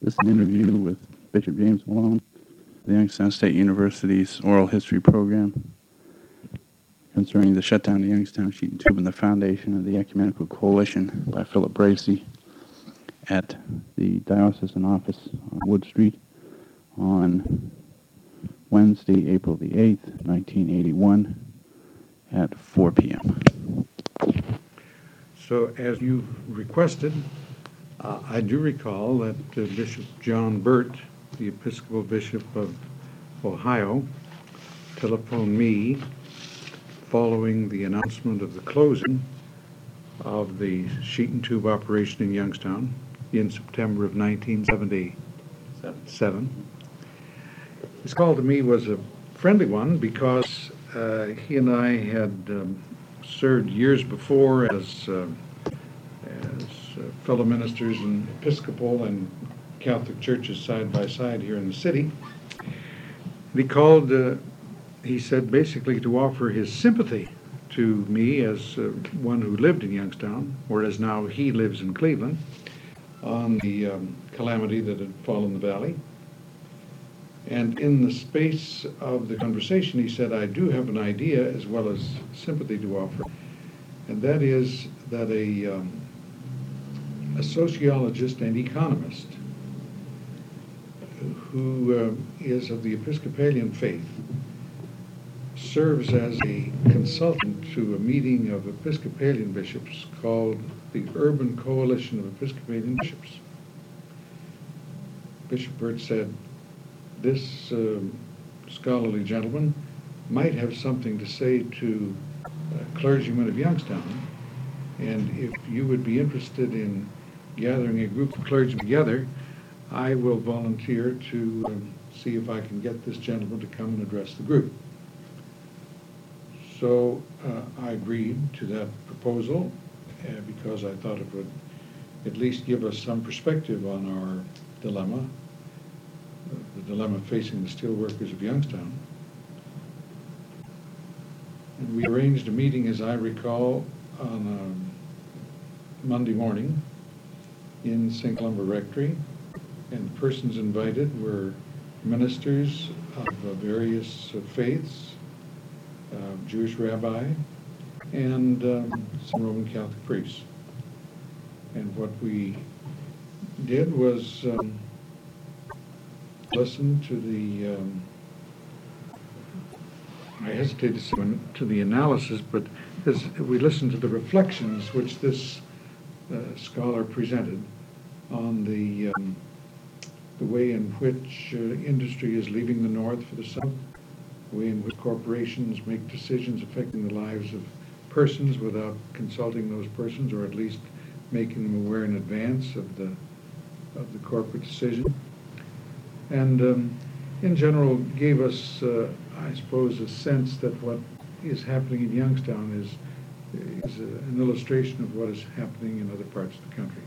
This is an interview with Bishop James Malone, the Youngstown State University's Oral History Program, concerning the shutdown of the Youngstown Sheet and Tube and the foundation of the Ecumenical Coalition by Philip Bracey at the Diocesan Office on Wood Street on Wednesday, April the 8th, 1981 at 4 p.m. So as you requested, I do recall that Bishop John Burt, the Episcopal Bishop of Ohio, telephoned me following the announcement of the closing of the sheet and tube operation in Youngstown in September of 1977. His call to me was a friendly one because he and I had served years before as fellow ministers in Episcopal and Catholic churches side by side here in the city. He called, he said, basically to offer his sympathy to me as one who lived in Youngstown, whereas now he lives in Cleveland, on the calamity that had fallen the valley. And in the space of the conversation, he said, I do have an idea as well as sympathy to offer, and that is that a sociologist and economist who is of the Episcopalian faith serves as a consultant to a meeting of Episcopalian bishops called the Urban Coalition of Episcopalian Bishops. Bishop Burt said, this scholarly gentleman might have something to say to clergymen of Youngstown, and if you would be interested in gathering a group of clergy together, I will volunteer to see if I can get this gentleman to come and address the group. So I agreed to that proposal because I thought it would at least give us some perspective on our dilemma, the dilemma facing the steelworkers of Youngstown. And we arranged a meeting, as I recall, on a Monday morning in St. Columba Rectory, and the persons invited were ministers of various faiths, Jewish rabbi, and some Roman Catholic priests. And what we did was listen to the, I hesitate to say to the analysis, but as we listened to the reflections which this scholar presented on the way in which industry is leaving the North for the South, the way in which corporations make decisions affecting the lives of persons without consulting those persons, or at least making them aware in advance of the corporate decision. And in general gave us, I suppose, a sense that what is happening in Youngstown is an illustration of what is happening in other parts of the country.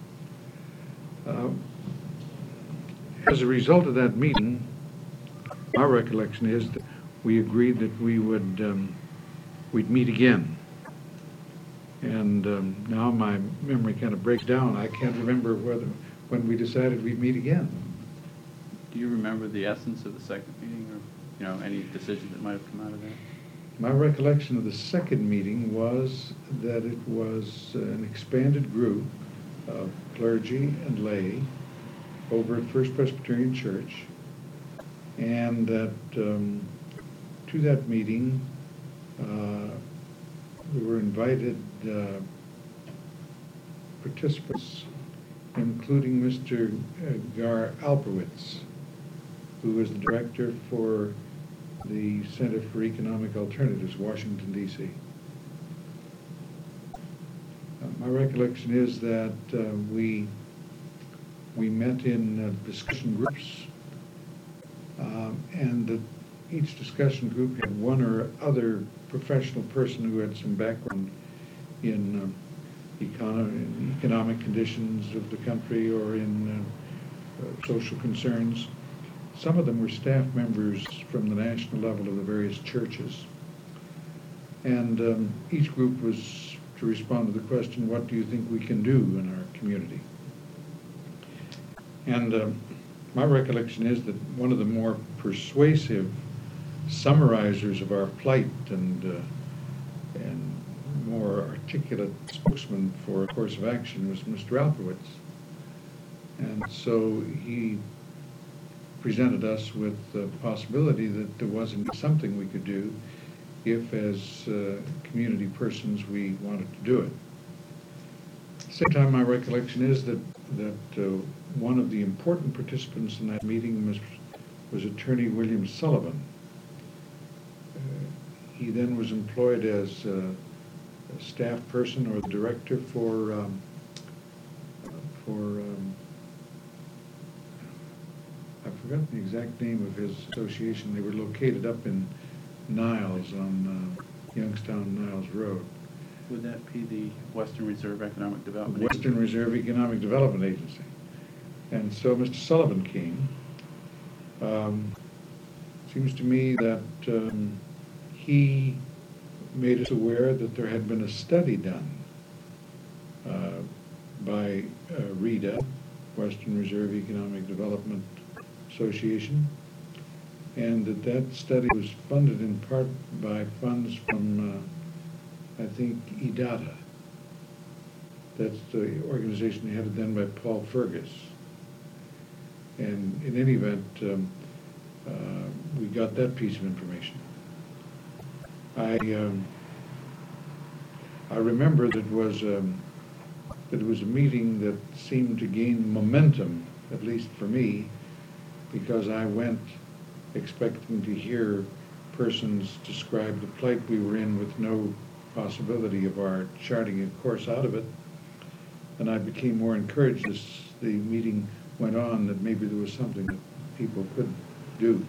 As a result of that meeting, our recollection is that we agreed that we would we'd meet again. And now my memory kind of breaks down. I can't remember when we decided we'd meet again. Do you remember the essence of the second meeting, or any decisions that might have come out of that? My recollection of the second meeting was that it was an expanded group of clergy and lay over at First Presbyterian Church, and that to that meeting we were invited participants, including Mr. Gar Alperwitz, who is the director for the Center for Economic Alternatives, Washington, D.C. My recollection is that we met in discussion groups, and that each discussion group had one or other professional person who had some background in economic conditions of the country or in social concerns. Some of them were staff members from the national level of the various churches. And each group was to respond to the question, what do you think we can do in our community? And my recollection is that one of the more persuasive summarizers of our plight and more articulate spokesman for a course of action was Mr. Alpowitz. And so he presented us with the possibility that there wasn't something we could do if, as community persons, we wanted to do it. At the same time, my recollection is that one of the important participants in that meeting was Attorney William Sullivan. He then was employed as a staff person or the director for I forgot the exact name of his association. They were located up in Niles on Youngstown-Niles Road. Would that be the Western Reserve Economic Development Western Reserve Economic Development Agency. And so Mr. Sullivan came. Seems to me that he made us aware that there had been a study done by REDA, Western Reserve Economic Development Association, and that study was funded in part by funds from, I think, EDATA. That's the organization headed then by Paul Fergus. And in any event, we got that piece of information. I remember that it was a meeting that seemed to gain momentum, at least for me, because I went expecting to hear persons describe the plight we were in with no possibility of our charting a course out of it. And I became more encouraged as the meeting went on that maybe there was something that people could do.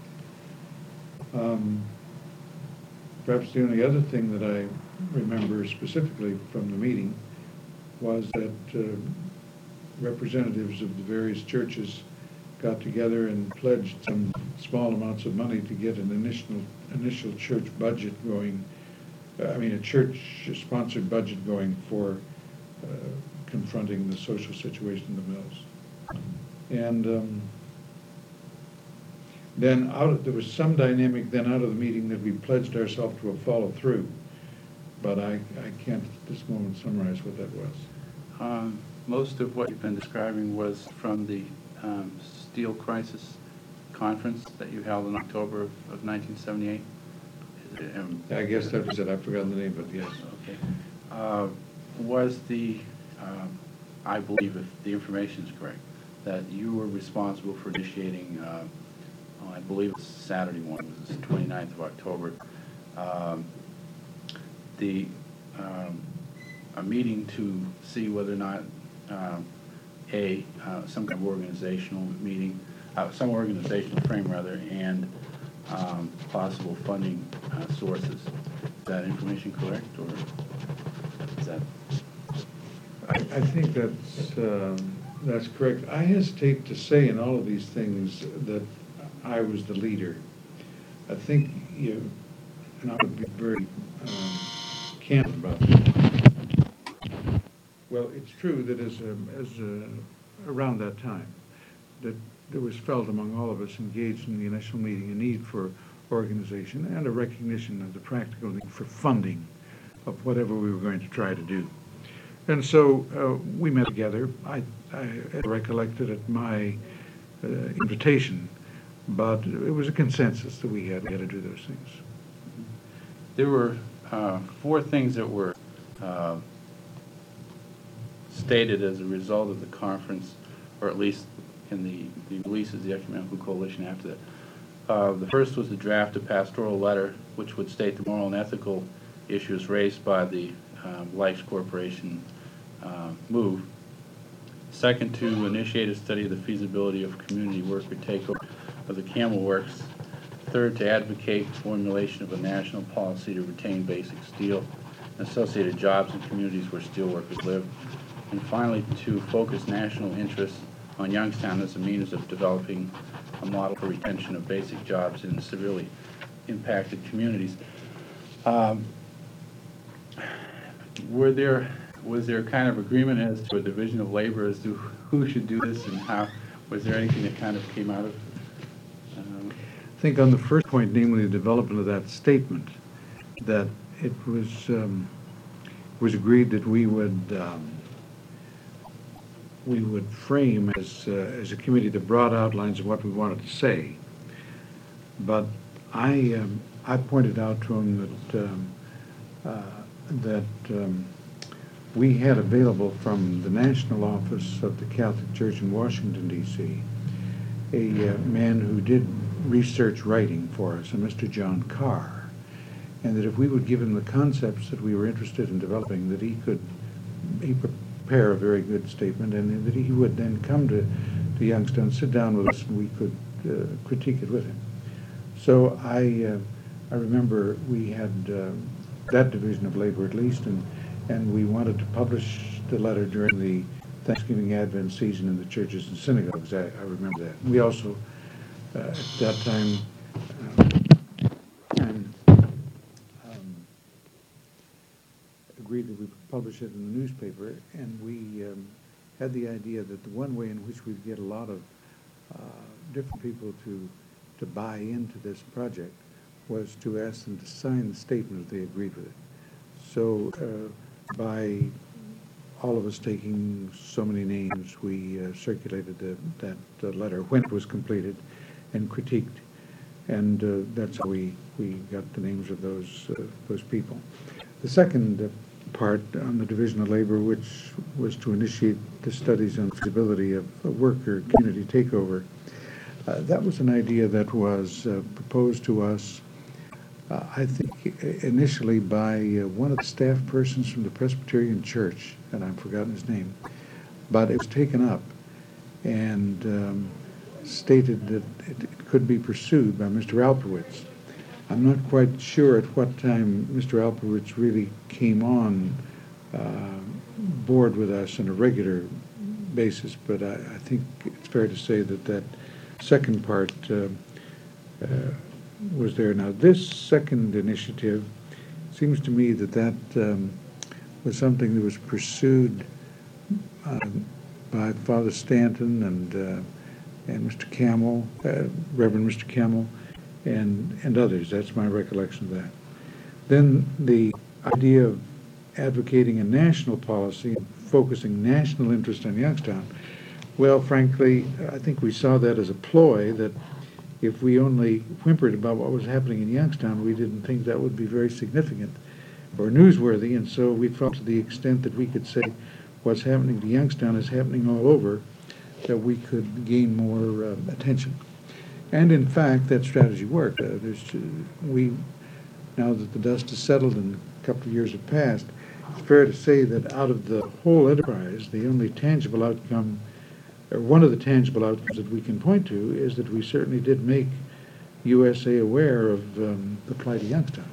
Perhaps the only other thing that I remember specifically from the meeting was that representatives of the various churches got together and pledged some small amounts of money to get an initial church budget going, a church-sponsored budget going for confronting the social situation in the mills. And then there was some dynamic then out of the meeting that we pledged ourselves to a follow-through, but I can't at this moment summarize what that was. Most of what you've been describing was from the Steel Crisis Conference that you held in October of 1978. I guess that was it. I've forgotten the name, but yes. Okay. Was I believe, if the information is correct, that you were responsible for initiating, I believe it's Saturday morning, it was the 29th of October, a meeting to see whether or not some kind of organizational meeting, some organizational frame rather, and possible funding sources. Is that information correct, or is that? I think that's correct. I hesitate to say in all of these things that I was the leader. I think and I would be very candid about that. Well, it's true that as around that time, that there was felt among all of us engaged in the initial meeting a need for organization and a recognition of the practical need for funding of whatever we were going to try to do. And so we met together. I recollected at my invitation, but it was a consensus that we had to do those things. There were 4 things that were stated as a result of the conference, or at least in the release of the Ecumenical Coalition after that. The first was the draft of pastoral letter, which would state the moral and ethical issues raised by the Lifes Corporation move. Second, to initiate a study of the feasibility of community worker takeover of the Camel Works. Third, to advocate formulation of a national policy to retain basic steel and associated jobs in communities where steel workers live. And finally, to focus national interest on Youngstown as a means of developing a model for retention of basic jobs in severely impacted communities. Was there kind of agreement as to a division of labor as to who should do this and how? Was there anything that kind of came out of? I think on the first point, namely the development of that statement, that it was agreed that we would frame as a committee the broad outlines of what we wanted to say. But I pointed out to him that we had available from the National Office of the Catholic Church in Washington, D.C., a man who did research writing for us, a Mr. John Carr, and that if we would give him the concepts that we were interested in developing, that he prepare a very good statement, and that he would then come to Youngstown, sit down with us, and we could critique it with him. So I remember we had that division of labor at least, and we wanted to publish the letter during the Thanksgiving Advent season in the churches and synagogues. I remember that. We also, at that time, agreed that we would publish it in the newspaper, and we had the idea that the one way in which we'd get a lot of different people to buy into this project was to ask them to sign the statement if they agreed with it. So by all of us taking so many names, we circulated that letter when it was completed and critiqued, and that's how we got the names of those people. The second part on the division of labor, which was to initiate the studies on feasibility of a worker community takeover, that was an idea that was proposed to us, I think, initially by one of the staff persons from the Presbyterian Church, and I've forgotten his name, but it was taken up and stated that it could be pursued by Mr. Alpowitz. I'm not quite sure at what time Mr. Alpowitz really came on board with us on a regular basis, but I think it's fair to say that second part was there. Now, this second initiative seems to me that was something that was pursued by Father Stanton and Mr. Camel, Reverend Mr. Camel, and others. That's my recollection of that. Then the idea of advocating a national policy, focusing national interest on Youngstown, well, frankly, I think we saw that as a ploy, that if we only whimpered about what was happening in Youngstown, we didn't think that would be very significant or newsworthy, and so we felt to the extent that we could say what's happening to Youngstown is happening all over, that we could gain more attention. And in fact, that strategy worked. Now that the dust has settled and a couple of years have passed, it's fair to say that out of the whole enterprise, the only tangible outcome, or one of the tangible outcomes that we can point to, is that we certainly did make USA aware of the plight of Youngstown.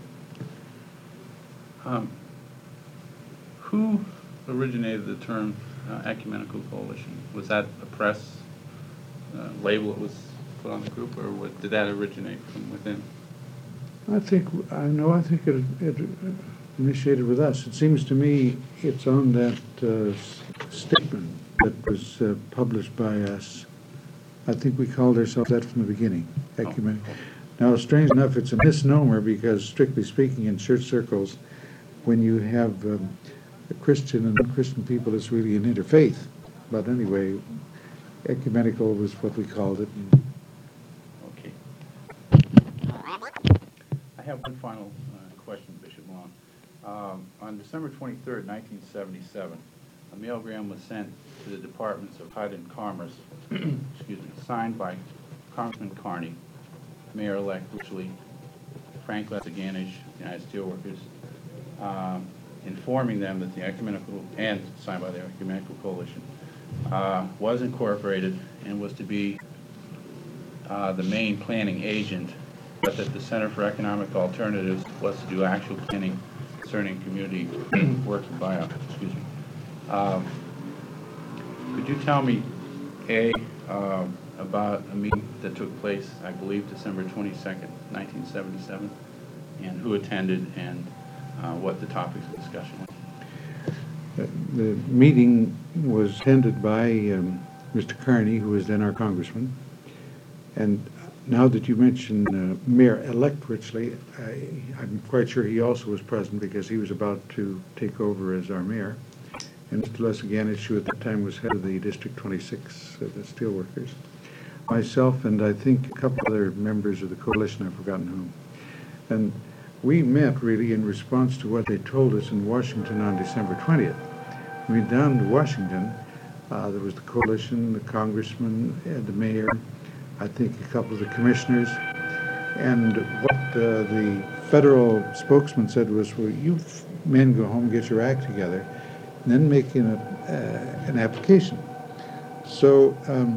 Who originated the term ecumenical coalition? Was that a press label that was put on the group, or did that originate from within? I think it initiated with us. It seems to me it's on that statement that was published by us. I think we called ourselves that from the beginning, ecumenical. Now, strange enough, it's a misnomer because, strictly speaking, in church circles, when you have a Christian and non-Christian people, it's really an interfaith. But anyway, ecumenical was what we called it. Okay. I have one final question, Bishop Long. On December 23rd, 1977, a mailgram was sent to the Departments of HUD and Commerce, excuse me, signed by Congressman Carney, Mayor-elect Richley, Frank Lesaganich, United Steelworkers, informing them that the ecumenical, and signed by the Ecumenical Coalition, was incorporated and was to be the main planning agent, but that the Center for Economic Alternatives was to do actual planning concerning community work and buyout. Excuse me. Could you tell me, about a meeting that took place, I believe, December 22nd, 1977, and who attended and what the topics of discussion were? The meeting was attended by Mr. Carney, who was then our congressman. And now that you mention Mayor-elect Richley, I'm quite sure he also was present because he was about to take over as our mayor. And Mr. Lesaganich, who at that time was head of the District 26 of the Steelworkers. Myself and I think a couple other members of the coalition, I've forgotten whom. And we met really in response to what they told us in Washington on December 20th. We went down to Washington. There was the coalition, the congressman, and the mayor, I think a couple of the commissioners. And what the federal spokesman said was, well, you men go home, get your act together, and then make an application. So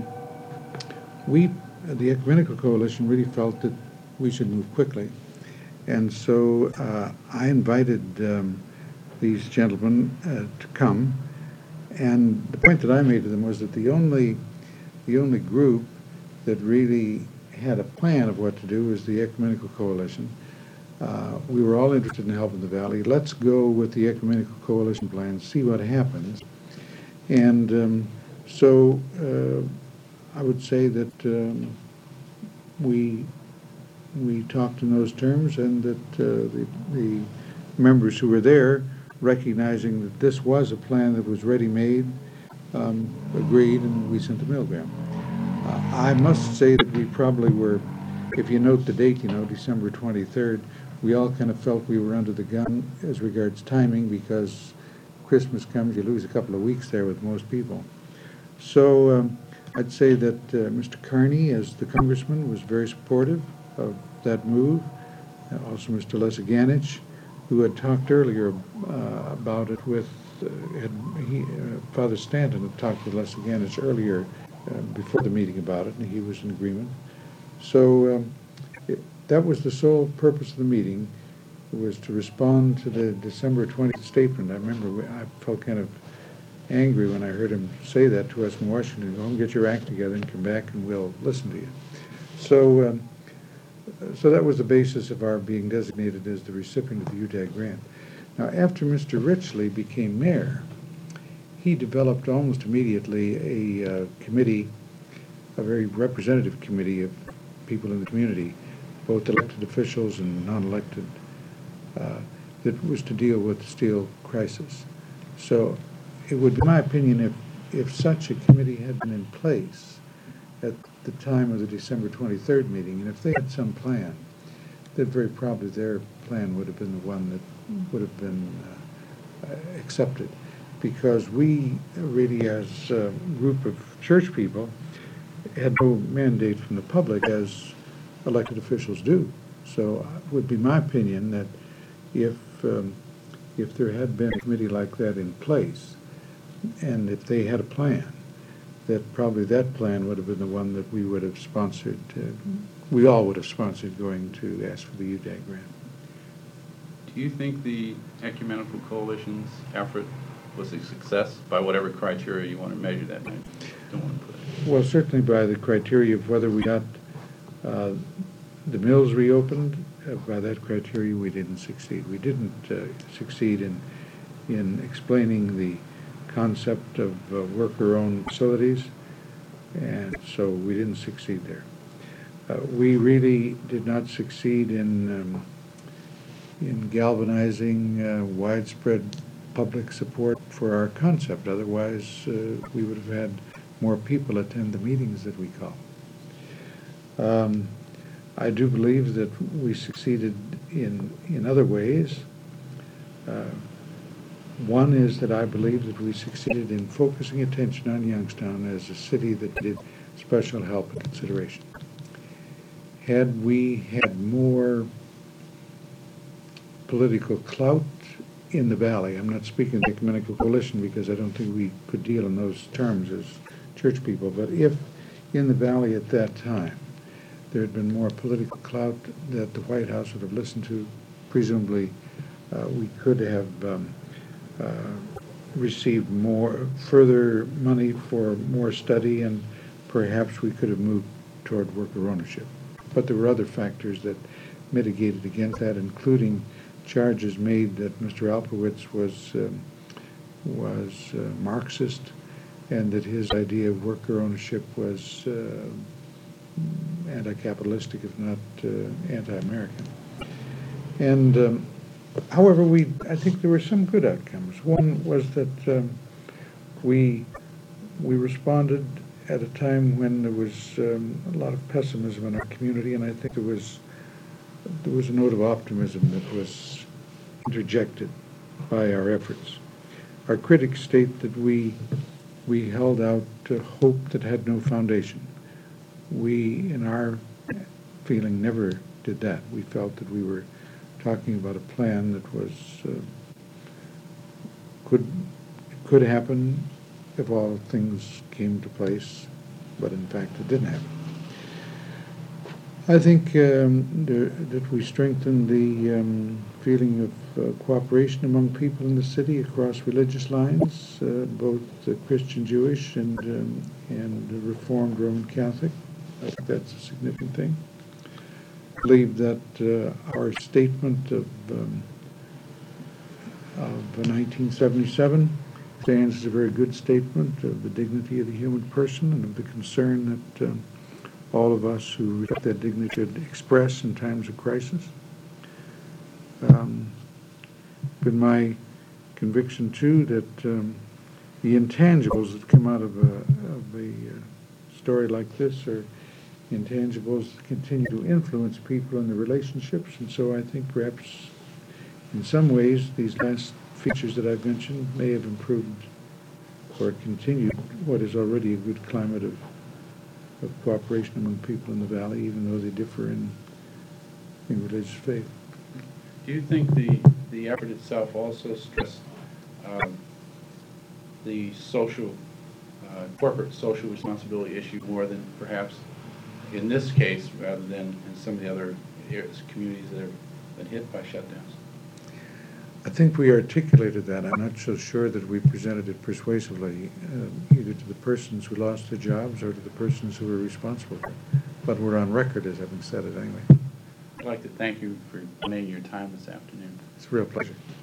we, the Ecumenical Coalition, really felt that we should move quickly. And so I invited these gentlemen to come. And the point that I made to them was that the only group that really had a plan of what to do was the Ecumenical Coalition. We were all interested in helping the Valley. Let's go with the Ecumenical Coalition plan, see what happens. And so I would say that we talked in those terms, and that the members who were there, recognizing that this was a plan that was ready-made, agreed, and we sent the Milgram. I must say that we probably were, if you note the date, December 23rd, we all kind of felt we were under the gun as regards timing, because Christmas comes, you lose a couple of weeks there with most people. So I'd say that Mr. Carney, as the congressman, was very supportive of that move. Also Mr. Lesaganich, who had talked earlier about it with, Father Stanton had talked with Lesaganich earlier before the meeting about it, and he was in agreement. So that was the sole purpose of the meeting, was to respond to the December 20th statement. I remember I felt kind of angry when I heard him say that to us in Washington. Go home, get your act together, and come back, and we'll listen to you. So, so that was the basis of our being designated as the recipient of the UDAG grant. Now, after Mr. Richley became mayor, he developed almost immediately a committee, a very representative committee of people in the community, both elected officials and non-elected, that was to deal with the steel crisis. So it would be my opinion if such a committee had been in place at the time of the December 23rd meeting, and if they had some plan, that very probably their plan would have been the one that would have been accepted. Because we really, as a group of church people, had no mandate from the public as elected officials do. So it would be my opinion that if there had been a committee like that in place, and if they had a plan, that probably that plan would have been the one that we would have sponsored, we all would have sponsored going to ask for the UDAG grant. Do you think the Ecumenical Coalition's effort was a success by whatever criteria you want to measure that? I don't want to put it. Well, certainly by the criteria of whether we got the mills reopened. By that criteria, we didn't succeed. We didn't succeed in explaining the concept of worker-owned facilities, and so we didn't succeed there. We really did not succeed in galvanizing widespread public support for our concept. Otherwise, we would have had more people attend the meetings that we call. I do believe that we succeeded in other ways. One is that I believe that we succeeded in focusing attention on Youngstown as a city that needed special help and consideration. Had we had more political clout in the Valley, I'm not speaking of the Ecumenical Coalition because I don't think we could deal in those terms as church people, but if in the Valley at that time there had been more political clout that the White House would have listened to, presumably we could have received more further money for more study, and perhaps we could have moved toward worker ownership. But there were other factors that mitigated against that, including charges made that Mr. Alpowitz was Marxist, and that his idea of worker ownership was anti-capitalistic, if not anti-American. And however, I think there were some good outcomes. One was that we responded at a time when there was a lot of pessimism in our community, and I think there was a note of optimism that was interjected by our efforts. Our critics state that we held out hope that had no foundation. We, in our feeling, never did that. We felt that we were talking about a plan that was could happen if all things came to place, but in fact it didn't happen. I think that we strengthened the feeling of cooperation among people in the city across religious lines, both Christian, Jewish, and Reformed Roman Catholic. I think that's a significant thing. I believe that our statement of 1977 stands as a very good statement of the dignity of the human person and of the concern that all of us who respect that dignity should express in times of crisis. Been my conviction too that the intangibles that come out of a story like this are intangibles that continue to influence people and their relationships, and so I think perhaps in some ways these last features that I've mentioned may have improved or continued what is already a good climate of cooperation among people in the valley, even though they differ in religious faith. Do you think the effort itself also stressed the social, corporate social responsibility issue more than perhaps in this case, rather than in some of the other areas, communities that have been hit by shutdowns? I think we articulated that. I'm not so sure that we presented it persuasively, either to the persons who lost their jobs or to the persons who were responsible for it. But we're on record as having said it anyway. I'd like to thank you for donating your time this afternoon. It's a real pleasure.